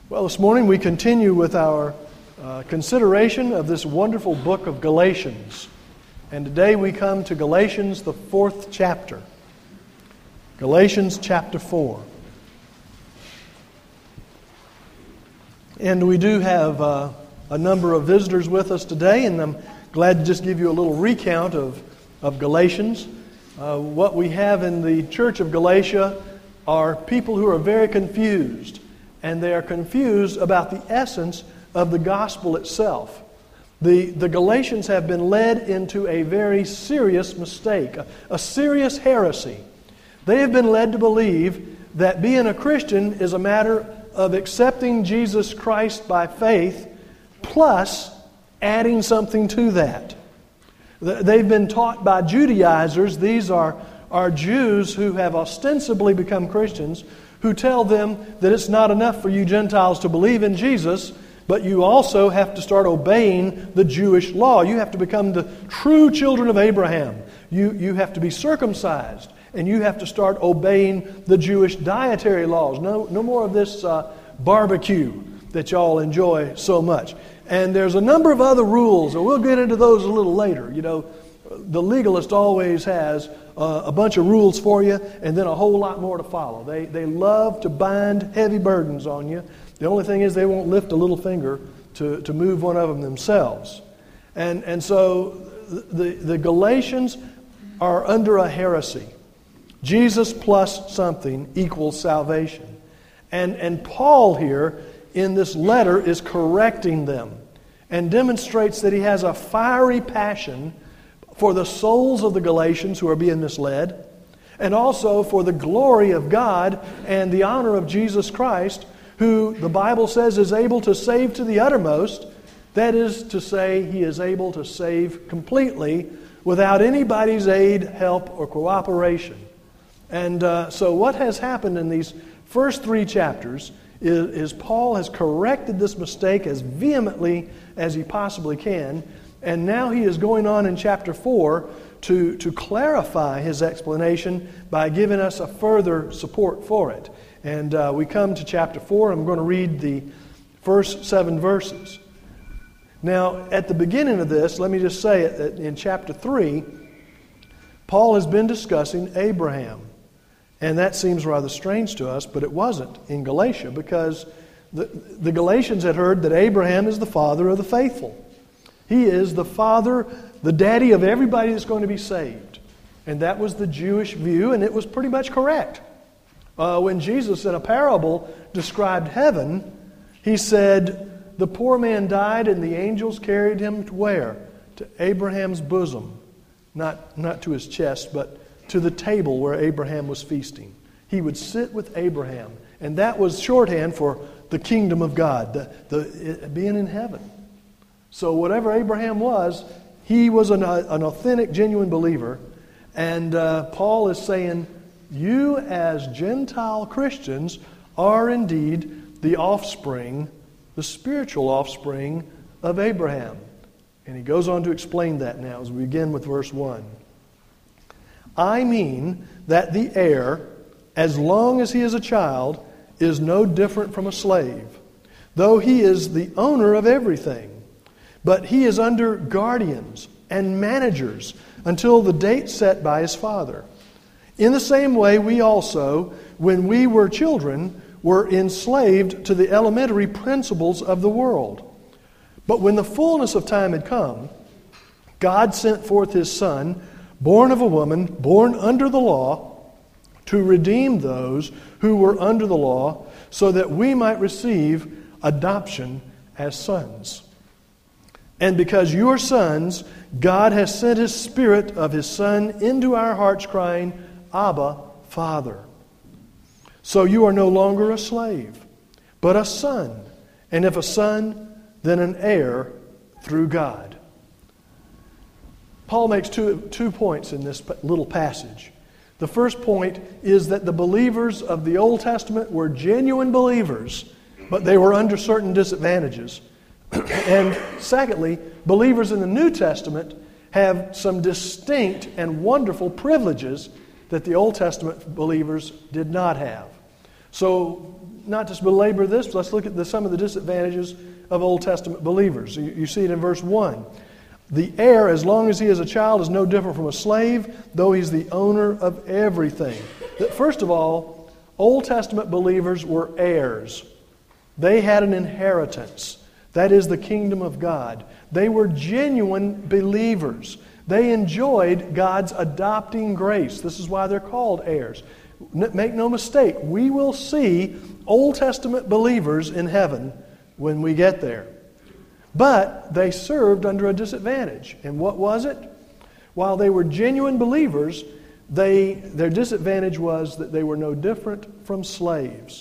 Well, this morning we continue with our consideration of this wonderful book of Galatians. And today we come to Galatians, the 4th chapter. Galatians chapter 4. And we do have a number of visitors with us today, and I'm glad to just give you a little recount of Galatians. What we have in the church of Galatia are people who are very confused. And they are confused about the essence of the gospel itself. The Galatians have been led into a very serious mistake, a serious heresy. They have been led to believe that being a Christian is a matter of accepting Jesus Christ by faith, plus adding something to that. They've been taught by Judaizers. These are Jews who have ostensibly become Christians, who tell them that it's not enough for you Gentiles to believe in Jesus, but you also have to start obeying the Jewish law. You have to become the true children of Abraham. You have to be circumcised, and you have to start obeying the Jewish dietary laws. No more of this barbecue that y'all enjoy so much. And there's a number of other rules, and we'll get into those a little later. You know, the legalist always has a bunch of rules for you and then a whole lot more to follow. They love to bind heavy burdens on you. The only thing is they won't lift a little finger to move one of them themselves. And so the Galatians are under a heresy. Jesus plus something equals salvation. And Paul here in this letter is correcting them and demonstrates that he has a fiery passion for the souls of the Galatians who are being misled, and also for the glory of God and the honor of Jesus Christ, who the Bible says is able to save to the uttermost. That is to say, He is able to save completely without anybody's aid, help, or cooperation. And so what has happened in these first 3 chapters is Paul has corrected this mistake as vehemently as he possibly can. And now he is going on in chapter 4 to clarify his explanation by giving us a further support for it. And we come to chapter 4, and I'm going to read the first 7 verses. Now, at the beginning of this, let me just say that in chapter 3, Paul has been discussing Abraham. And that seems rather strange to us, but it wasn't in Galatia, because the Galatians had heard that Abraham is the father of the faithful. He is the father, the daddy of everybody that's going to be saved. And that was the Jewish view, and it was pretty much correct. When Jesus in a parable described heaven, He said, the poor man died and the angels carried him to where? To Abraham's bosom. Not to his chest, but to the table where Abraham was feasting. He would sit with Abraham. And that was shorthand for the kingdom of God, being in heaven. So whatever Abraham was, he was an authentic, genuine believer. And Paul is saying, you as Gentile Christians are indeed the offspring, the spiritual offspring of Abraham. And he goes on to explain that now as we begin with verse 1. I mean that the heir, as long as he is a child, is no different from a slave, though he is the owner of everything. But he is under guardians and managers until the date set by his father. In the same way, we also, when we were children, were enslaved to the elementary principles of the world. But when the fullness of time had come, God sent forth His Son, born of a woman, born under the law, to redeem those who were under the law, so that we might receive adoption as sons. And because you are sons, God has sent His Spirit of His Son into our hearts, crying, Abba, Father. So you are no longer a slave, but a son. And if a son, then an heir through God. Paul makes two points in this little passage. The first point is that the believers of the Old Testament were genuine believers, but they were under certain disadvantages. And secondly, believers in the New Testament have some distinct and wonderful privileges that the Old Testament believers did not have. So not to belabor this, let's look at some of the disadvantages of Old Testament believers. You see it in verse 1. The heir, as long as he is a child, is no different from a slave, though he's the owner of everything. First of all, Old Testament believers were heirs. They had an inheritance. That is the kingdom of God. They were genuine believers. They enjoyed God's adopting grace. This is why they're called heirs. Make no mistake, we will see Old Testament believers in heaven when we get there. But they served under a disadvantage. And what was it? While they were genuine believers, their disadvantage was that they were no different from slaves.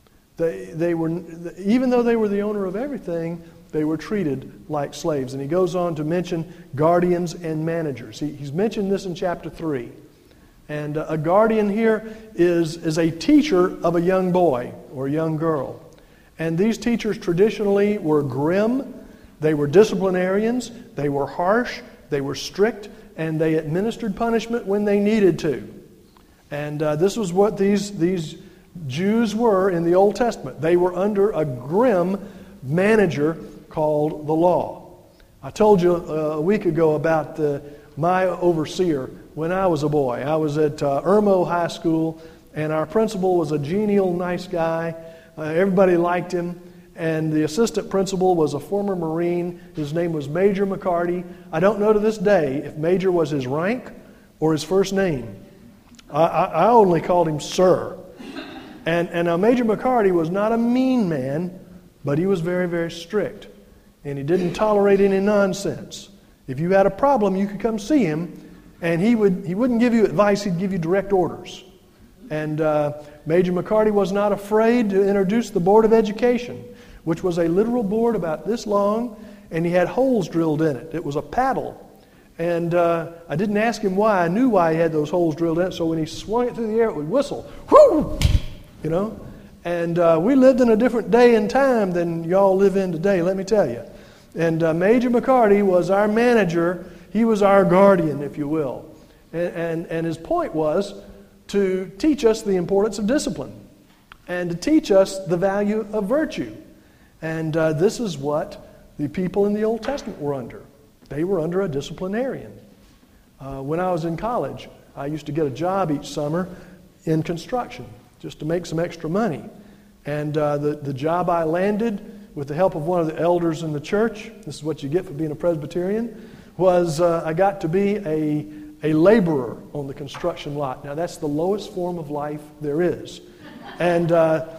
They were, even though they were the owner of everything, they were treated like slaves. And he goes on to mention guardians and managers. He's mentioned this in chapter 3. And a guardian here is a teacher of a young boy or a young girl. And these teachers traditionally were grim, they were disciplinarians, they were harsh, they were strict, and they administered punishment when they needed to. And this was what these Jews were in the Old Testament. They were under a grim manager called the law. I told you a week ago about my overseer when I was a boy. I was at Irmo High School, and our principal was a genial, nice guy. Everybody liked him. And the assistant principal was a former Marine. His name was Major McCarty. I don't know to this day if Major was his rank or his first name. I only called him Sir. And now Major McCarty was not a mean man, but he was very, very strict. And he didn't tolerate any nonsense. If you had a problem, you could come see him, and he wouldn't give you advice, he'd give you direct orders. And Major McCarty was not afraid to introduce the Board of Education, which was a literal board about this long, and he had holes drilled in it. It was a paddle. And I didn't ask him why. I knew why he had those holes drilled in it, so when he swung it through the air, it would whistle. Whoo! You know? And we lived in a different day and time than y'all live in today, let me tell you. And Major McCarty was our manager. He was our guardian, if you will. And his point was to teach us the importance of discipline and to teach us the value of virtue. And this is what the people in the Old Testament were under. They were under a disciplinarian. When I was in college, I used to get a job each summer in construction just to make some extra money. And the job I landed with the help of one of the elders in the church, this is what you get for being a Presbyterian, was I got to be a laborer on the construction lot. Now that's the lowest form of life there is. And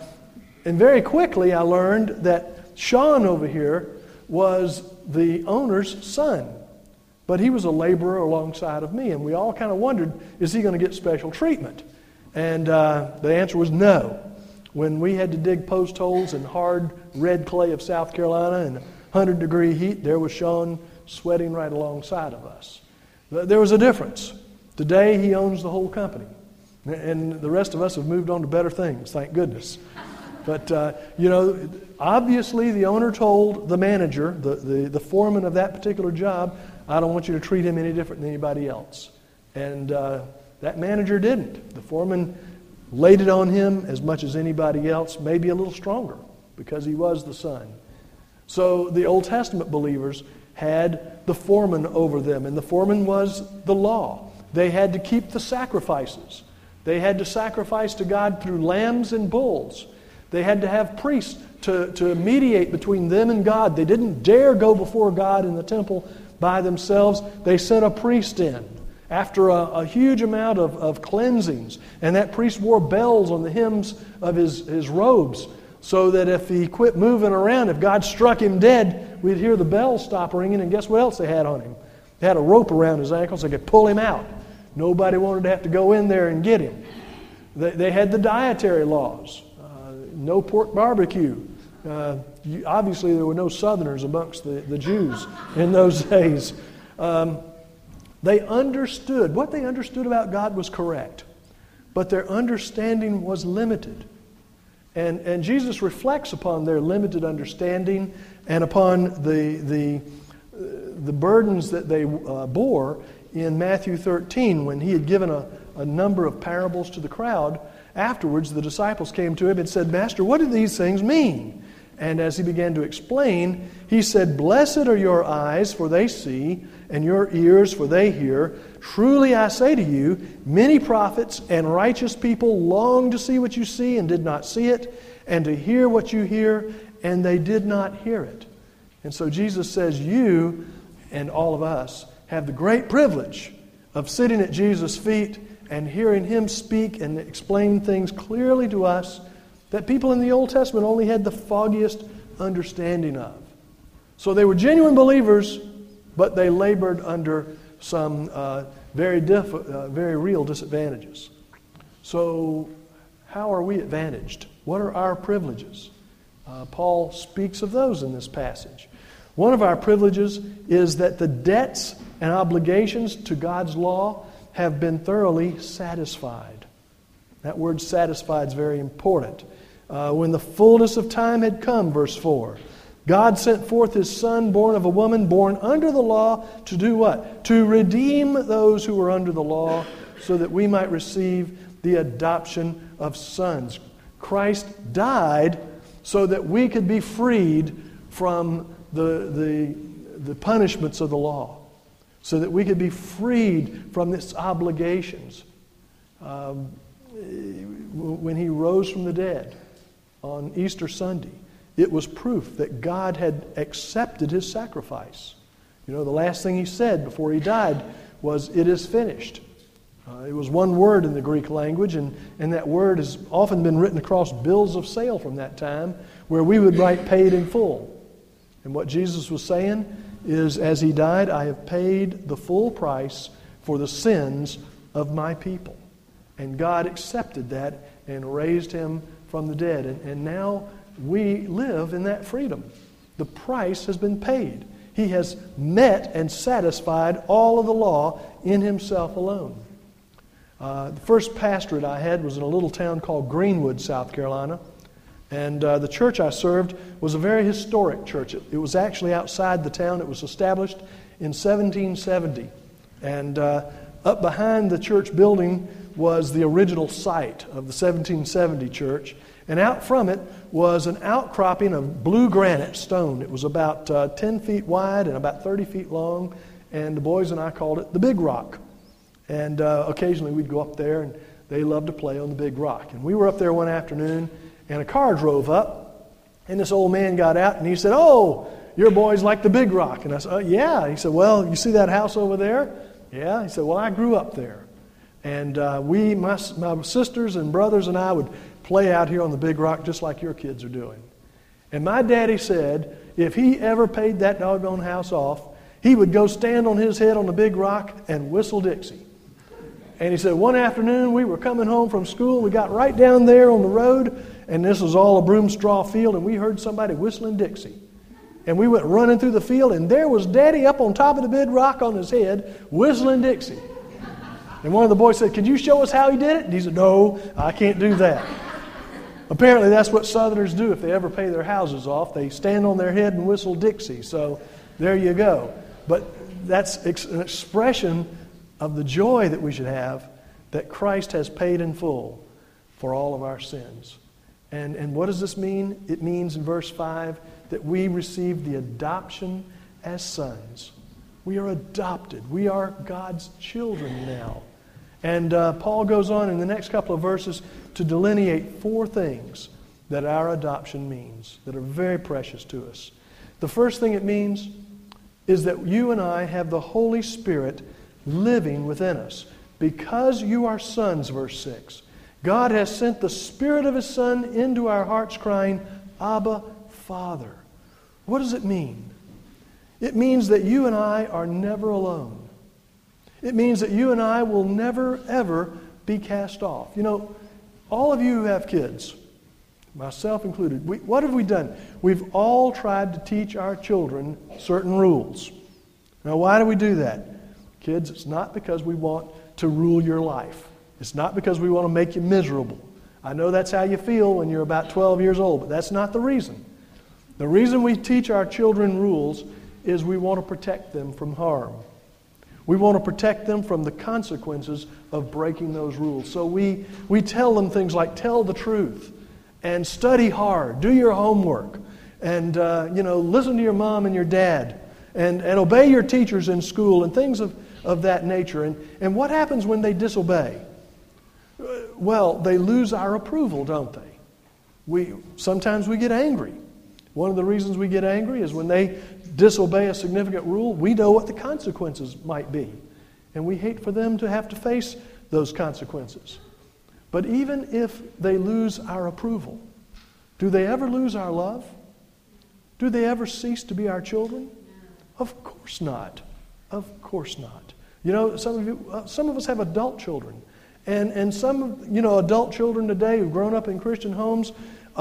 very quickly I learned that Sean over here was the owner's son. But he was a laborer alongside of me, and we all kind of wondered, is he going to get special treatment? And the answer was no. When we had to dig post holes in hard red clay of South Carolina in 100-degree heat, there was Sean sweating right alongside of us. There was a difference. Today he owns the whole company. And the rest of us have moved on to better things, thank goodness. But, obviously the owner told the manager, the foreman of that particular job, I don't want you to treat him any different than anybody else. And that manager didn't. The foreman laid it on him as much as anybody else, maybe a little stronger, because he was the son. So the Old Testament believers had the foreman over them, and the foreman was the law. They had to keep the sacrifices. They had to sacrifice to God through lambs and bulls. They had to have priests to mediate between them and God. They didn't dare go before God in the temple by themselves. They sent a priest in after a huge amount of cleansings. And that priest wore bells on the hems of his robes so that if he quit moving around, if God struck him dead, we'd hear the bells stop ringing. And guess what else they had on him? They had a rope around his ankles so they could pull him out. Nobody wanted to have to go in there and get him. They had the dietary laws. No pork barbecue. Obviously, there were no Southerners amongst the Jews in those days. They understood. What they understood about God was correct, but their understanding was limited. And Jesus reflects upon their limited understanding and upon the burdens that they bore in Matthew 13 when he had given a number of parables to the crowd. afterwards the disciples came to him and said, "Master, what do these things mean?" And as he began to explain, he said, "Blessed are your eyes, for they see, and your ears, for they hear. Truly I say to you, many prophets and righteous people longed to see what you see and did not see it, and to hear what you hear, and they did not hear it." And so Jesus says, you and all of us have the great privilege of sitting at Jesus' feet and hearing Him speak and explain things clearly to us that people in the Old Testament only had the foggiest understanding of. So they were genuine believers, but they labored under some very real disadvantages. So how are we advantaged? What are our privileges? Paul speaks of those in this passage. One of our privileges is that the debts and obligations to God's law have been thoroughly satisfied. That word satisfied is very important. When the fullness of time had come, verse 4, God sent forth His Son, born of a woman, born under the law, to do what? To redeem those who were under the law, so that we might receive the adoption of sons. Christ died so that we could be freed from the punishments of the law, so that we could be freed from its obligations. When He rose from the dead on Easter Sunday, it was proof that God had accepted His sacrifice. You know, the last thing He said before He died was, "It is finished." It was one word in the Greek language, and that word has often been written across bills of sale from that time, where we would write "paid in full." And what Jesus was saying is, as He died, I have paid the full price for the sins of my people. And God accepted that and raised Him from the dead. And now we live in that freedom. The price has been paid. He has met and satisfied all of the law in Himself alone. The first pastorate I had was in a little town called Greenwood, South Carolina. And the church I served was a very historic church. It was actually outside the town. It was established in 1770. And up behind the church building was the original site of the 1770 church. And out from it was an outcropping of blue granite stone. It was about 10 feet wide and about 30 feet long. And the boys and I called it the Big Rock. And occasionally we'd go up there, and they loved to play on the Big Rock. And we were up there one afternoon, and a car drove up, and this old man got out, and he said, "Oh, your boys like the Big Rock." And I said, "Yeah." He said, "Well, you see that house over there?" "Yeah." He said, "Well, I grew up there." And my sisters and brothers and I would play out here on the Big Rock just like your kids are doing. And my daddy said if he ever paid that doggone house off, he would go stand on his head on the Big Rock and whistle Dixie. And he said one afternoon we were coming home from school, we got right down there on the road, and this was all a broom straw field, and we heard somebody whistling Dixie. And we went running through the field, and there was Daddy up on top of the Big Rock on his head, whistling Dixie. And one of the boys said, "Could you show us how he did it?" And he said, "No, I can't do that." Apparently that's what Southerners do if they ever pay their houses off. They stand on their head and whistle Dixie. So there you go. But that's an expression of the joy that we should have, that Christ has paid in full for all of our sins. And what does this mean? It means in verse 5 that we receive the adoption as sons. We are adopted. We are God's children now. And Paul goes on in the next couple of verses to delineate 4 things that our adoption means, that are very precious to us. The first thing it means is that you and I have the Holy Spirit living within us. Because you are sons, verse 6, God has sent the Spirit of His Son into our hearts, crying, "Abba, Father." What does it mean? It means that you and I are never alone. It means that you and I will never, ever be cast off. You know, all of you who have kids, myself included, what have we done? We've all tried to teach our children certain rules. Now, why do we do that? Kids, it's not because we want to rule your life. It's not because we want to make you miserable. I know that's how you feel when you're about 12 years old, but that's not the reason. The reason we teach our children rules is we want to protect them from harm. We want to protect them from the consequences of breaking those rules. So we tell them things like tell the truth and study hard, do your homework, and listen to your mom and your dad, and obey your teachers in school and things of that nature. And what happens when they disobey? Well, they lose our approval, don't they? Sometimes we get angry. One of the reasons we get angry is when they disobey a significant rule, we know what the consequences might be. And we hate for them to have to face those consequences. But even if they lose our approval, do they ever lose our love? Do they ever cease to be our children? Of course not. Of course not. You know, some of us have adult children. And some, adult children today who've grown up in Christian homes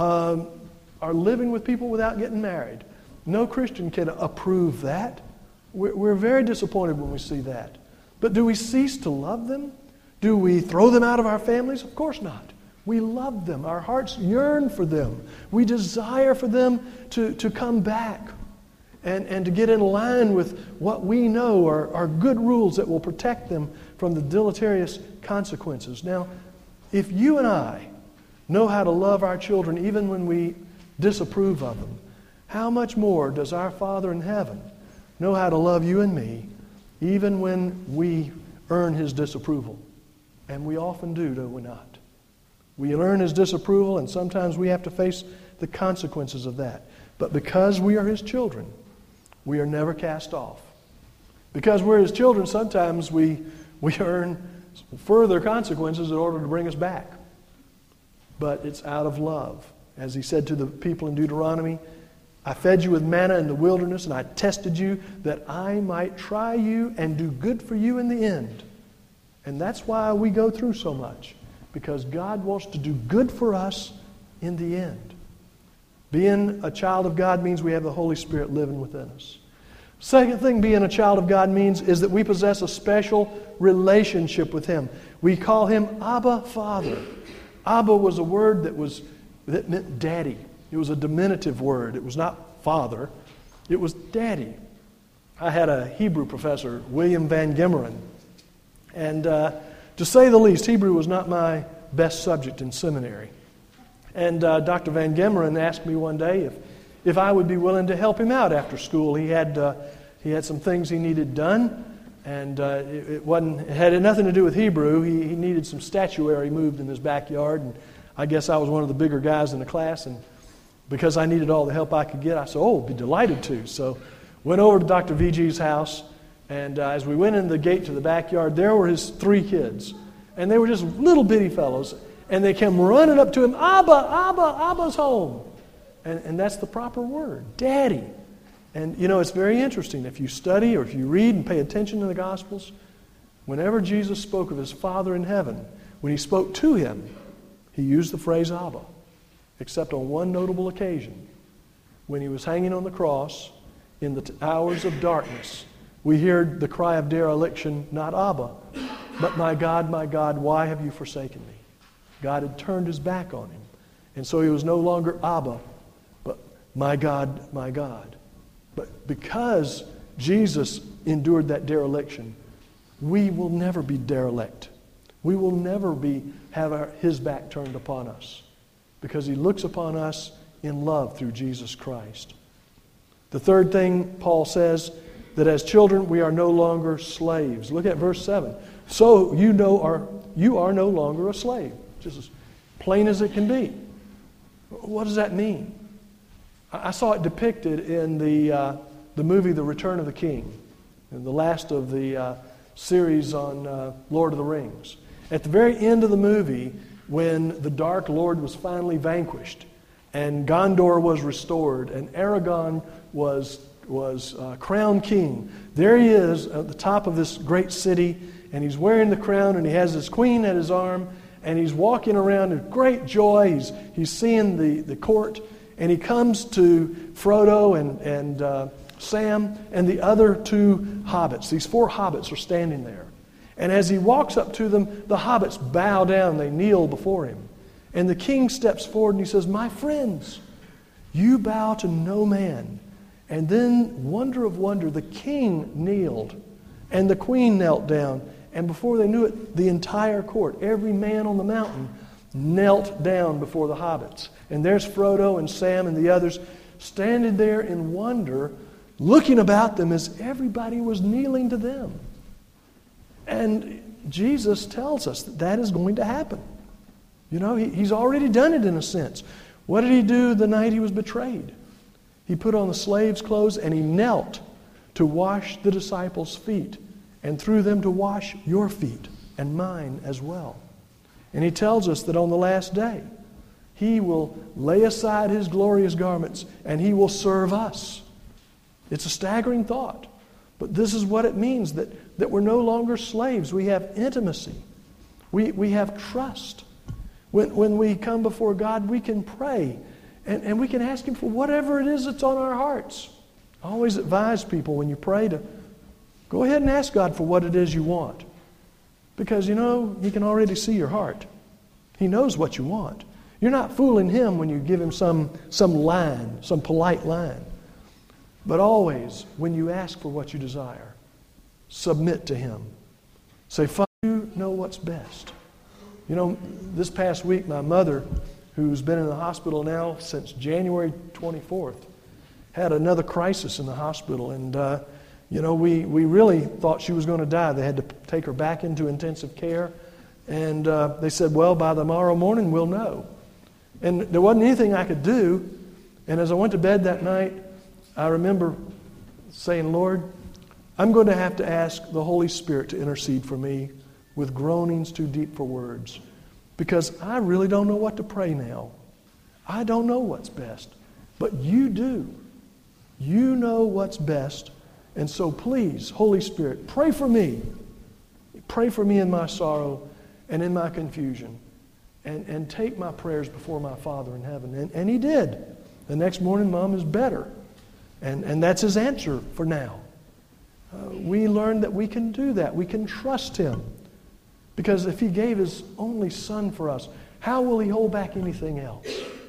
are living with people without getting married. No Christian can approve that. We're very disappointed when we see that. But do we cease to love them? Do we throw them out of our families? Of course not. We love them. Our hearts yearn for them. We desire for them to come back and to get in line with what we know are good rules that will protect them from the deleterious consequences. Now, if you and I know how to love our children even when we disapprove of them, how much more does our Father in heaven know how to love you and me even when we earn His disapproval? And we often do we not? We earn His disapproval, and sometimes we have to face the consequences of that. But because we are His children, we are never cast off. Because we're His children, sometimes we earn further consequences in order to bring us back. But it's out of love. As He said to the people in Deuteronomy, I fed you with manna in the wilderness, and I tested you that I might try you and do good for you in the end. And that's why we go through so much. Because God wants to do good for us in the end. Being a child of God means we have the Holy Spirit living within us. Second thing being a child of God means is that we possess a special relationship with Him. We call Him Abba, Father. Abba was a word that meant daddy. It was a diminutive word. It was not father. It was daddy. I had a Hebrew professor, William Van Gemeren. And to say the least, Hebrew was not my best subject in seminary. And Dr. Van Gemeren asked me one day if I would be willing to help him out after school. He had some things he needed done, and it had nothing to do with Hebrew. He needed some statuary moved in his backyard, and I guess I was one of the bigger guys in the class, and because I needed all the help I could get, I said, I'd be delighted to. So went over to Dr. VG's house, and as we went in the gate to the backyard, there were his 3 kids, and they were just little bitty fellows, and they came running up to him, Abba, Abba, Abba's home. And that's the proper word, daddy. And it's very interesting. If you study or if you read and pay attention to the Gospels, whenever Jesus spoke of His Father in heaven, when He spoke to Him, He used the phrase Abba, except on one notable occasion. When He was hanging on the cross in the hours of darkness, we heard the cry of dereliction, not Abba, but my God, why have you forsaken me? God had turned His back on him. And so He was no longer Abba, but my God, my God. But because Jesus endured that dereliction, we will never be derelict. We will never have His back turned upon us, because He looks upon us in love through Jesus Christ. The third thing Paul says, that as children we are no longer slaves. Look at verse 7. So you are no longer a slave. Just as plain as it can be. What does that mean? I saw it depicted in the movie The Return of the King, and the last of the series on Lord of the Rings. At the very end of the movie, when the Dark Lord was finally vanquished, and Gondor was restored, and Aragorn was crowned king, there he is at the top of this great city, and he's wearing the crown, and he has his queen at his arm, and he's walking around in great joy. He's seeing the court, and he comes to Frodo and Sam and the other 2 hobbits. These 4 hobbits are standing there. And as he walks up to them, the hobbits bow down, they kneel before him. And the king steps forward and he says, my friends, you bow to no man. And then, wonder of wonder, the king kneeled And the queen knelt down. And before they knew it, the entire court, every man on the mountain, knelt down before the hobbits. And there's Frodo and Sam and the others standing there in wonder, looking about them as everybody was kneeling to them. And Jesus tells us that that is going to happen. You know, he's already done it in a sense. What did he do the night he was betrayed? He put on the slave's clothes and he knelt to wash the disciples' feet, and through them to wash your feet and mine as well. And he tells us that on the last day, he will lay aside his glorious garments and he will serve us. It's a staggering thought, but this is what it means, that we're no longer slaves. We have intimacy. We have trust. When we come before God, we can pray and we can ask Him for whatever it is that's on our hearts. I always advise people when you pray to go ahead and ask God for what it is you want. Because, you know, He can already see your heart. He knows what you want. You're not fooling Him when you give Him some line, some polite line. But always, when you ask for what you desire, submit to Him. Say, Father, you know what's best. You know, this past week, my mother, who's been in the hospital now since January 24th, had another crisis in the hospital. And, you know, we really thought she was going to die. They had to take her back into intensive care. And they said, well, by tomorrow morning, we'll know. And there wasn't anything I could do. And as I went to bed that night, I remember saying, Lord, I'm going to have to ask the Holy Spirit to intercede for me with groanings too deep for words, because I really don't know what to pray now. I don't know what's best, but you do. You know what's best, and so please, Holy Spirit, pray for me. Pray for me in my sorrow and in my confusion, and take my prayers before my Father in heaven. And He did. The next morning, Mom is better, and that's His answer for now. We learned that we can do that. We can trust Him. Because if He gave His only Son for us, how will He hold back anything else?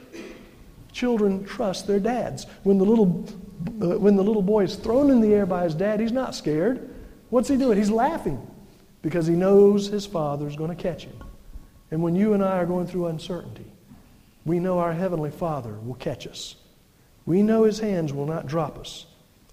Children trust their dads. When the little boy is thrown in the air by his dad, he's not scared. What's he doing? He's laughing because he knows his father's going to catch him. And when you and I are going through uncertainty, we know our Heavenly Father will catch us. We know His hands will not drop us.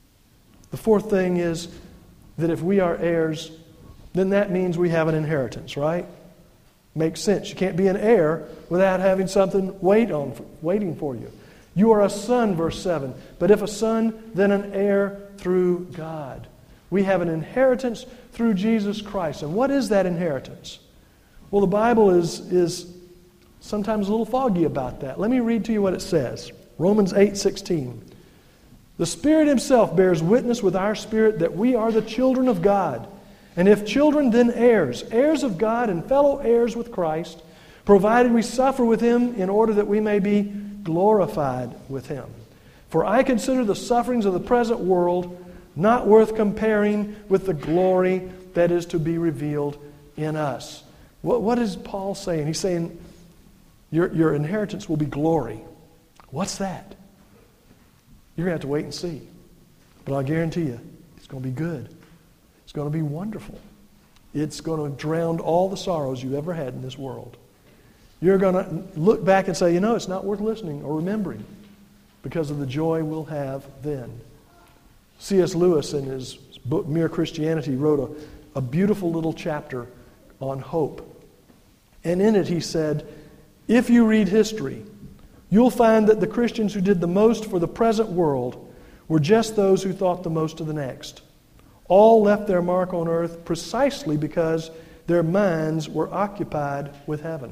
The fourth thing is that if we are heirs, then that means we have an inheritance, right? Makes sense. You can't be an heir without having something waiting for you. You are a son, verse 7. But if a son, then an heir through God. We have an inheritance through Jesus Christ. And what is that inheritance? Well, the Bible is sometimes a little foggy about that. Let me read to you what it says. Romans 8:16. The Spirit Himself bears witness with our spirit that we are the children of God. And if children, then heirs, heirs of God and fellow heirs with Christ, provided we suffer with Him in order that we may be glorified with Him. For I consider the sufferings of the present world not worth comparing with the glory that is to be revealed in us. What is Paul saying? He's saying your inheritance will be glory. What's that? You're going to have to wait and see. But I'll guarantee you, it's going to be good. It's going to be wonderful. It's going to drown all the sorrows you've ever had in this world. You're going to look back and say, you know, it's not worth listening or remembering because of the joy we'll have then. C.S. Lewis, in his book Mere Christianity, wrote a beautiful little chapter on hope. And in it he said, if you read history, you'll find that the Christians who did the most for the present world were just those who thought the most of the next. All left their mark on earth precisely because their minds were occupied with heaven.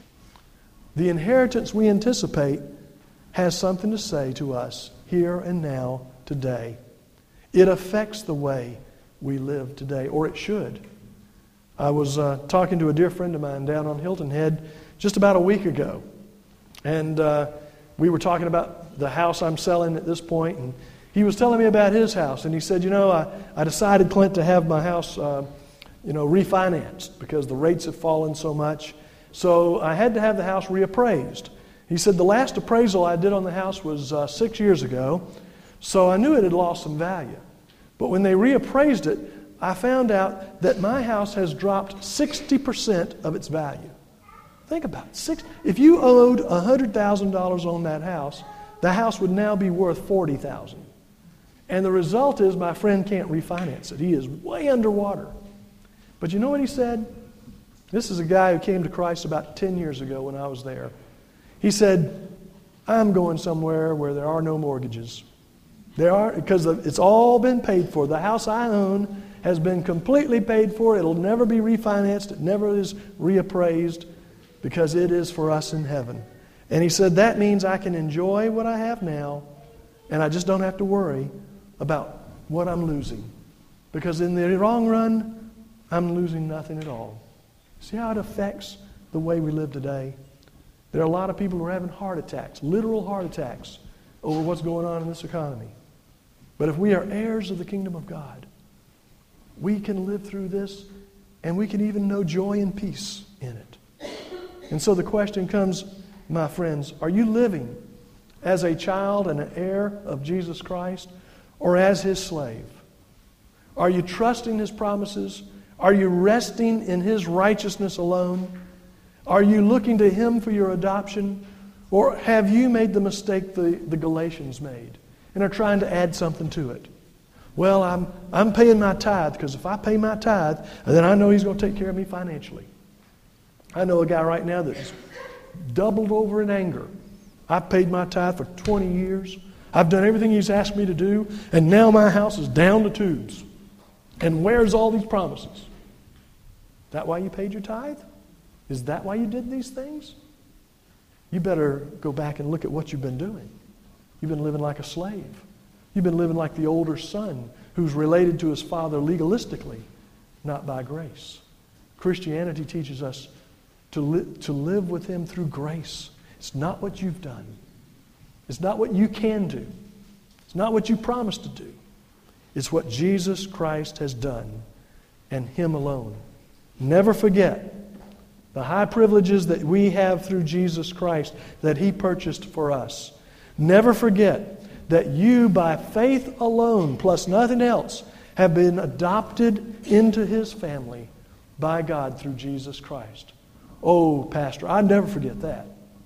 The inheritance we anticipate has something to say to us here and now today. It affects the way we live today, or it should. I was talking to a dear friend of mine down on Hilton Head just about a week ago. And we were talking about the house I'm selling at this point, and he was telling me about his house, and he said, you know, I decided, Clint, to have my house, refinanced because the rates have fallen so much. So I had to have the house reappraised. He said the last appraisal I did on the house was 6 years ago, so I knew it had lost some value. But when they reappraised it, I found out that my house has dropped 60% of its value. Think about it. If you owed $100,000 on that house, the house would now be worth $40,000. And the result is my friend can't refinance it. He is way underwater. But you know what he said? This is a guy who came to Christ about 10 years ago when I was there. He said, I'm going somewhere where there are no mortgages. Because it's all been paid for. The house I own has been completely paid for. It'll never be refinanced. It never is reappraised because it is for us in heaven. And he said, that means I can enjoy what I have now, and I just don't have to worry about what I'm losing. Because in the long run, I'm losing nothing at all. See how it affects the way we live today? There are a lot of people who are having heart attacks, literal heart attacks, over what's going on in this economy. But if we are heirs of the kingdom of God, we can live through this, and we can even know joy and peace in it. And so the question comes, my friends, are you living as a child and an heir of Jesus Christ, or as His slave? Are you trusting His promises? Are you resting in His righteousness alone? Are you looking to Him for your adoption? Or have you made the mistake the Galatians made and are trying to add something to it? Well, I'm paying my tithe because if I pay my tithe, then I know He's going to take care of me financially. I know a guy right now that's doubled over in anger. I've paid my tithe for 20 years. I've done everything He's asked me to do, and now my house is down the tubes. And where's all these promises? Is that why you paid your tithe? Is that why you did these things? You better go back and look at what you've been doing. You've been living like a slave. You've been living like the older son who's related to his father legalistically, not by grace. Christianity teaches us to live with Him through grace. It's not what you've done. It's not what you can do. It's not what you promised to do. It's what Jesus Christ has done, and Him alone. Never forget the high privileges that we have through Jesus Christ that He purchased for us. Never forget that you, by faith alone, plus nothing else, have been adopted into His family by God through Jesus Christ. Oh, Pastor, I never forget that.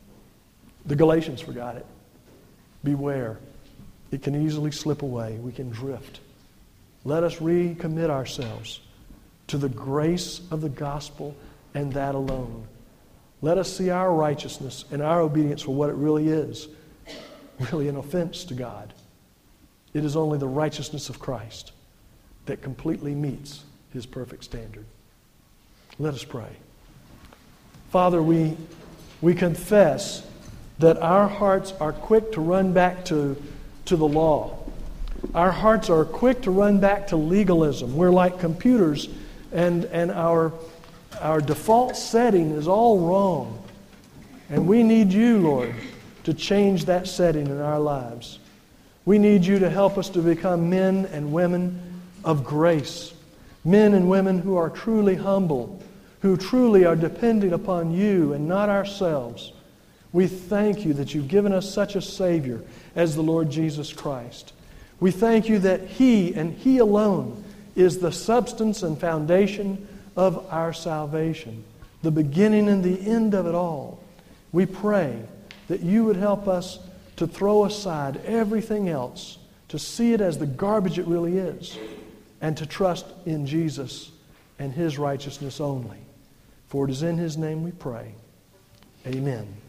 The Galatians forgot it. Beware. It can easily slip away. We can drift. Let us recommit ourselves to the grace of the gospel and that alone. Let us see our righteousness and our obedience for what it really is. Really an offense to God. It is only the righteousness of Christ that completely meets His perfect standard. Let us pray. Father, we confess that our hearts are quick to run back to the law. Our hearts are quick to run back to legalism. We're like computers, and our default setting is all wrong. And we need You, Lord, to change that setting in our lives. We need You to help us to become men and women of grace. Men and women who are truly humble, who truly are depending upon You and not ourselves. We thank You that You've given us such a Savior as the Lord Jesus Christ. We thank You that He and He alone is the substance and foundation of our salvation, the beginning and the end of it all. We pray that You would help us to throw aside everything else, to see it as the garbage it really is, and to trust in Jesus and His righteousness only. For it is in His name we pray. Amen.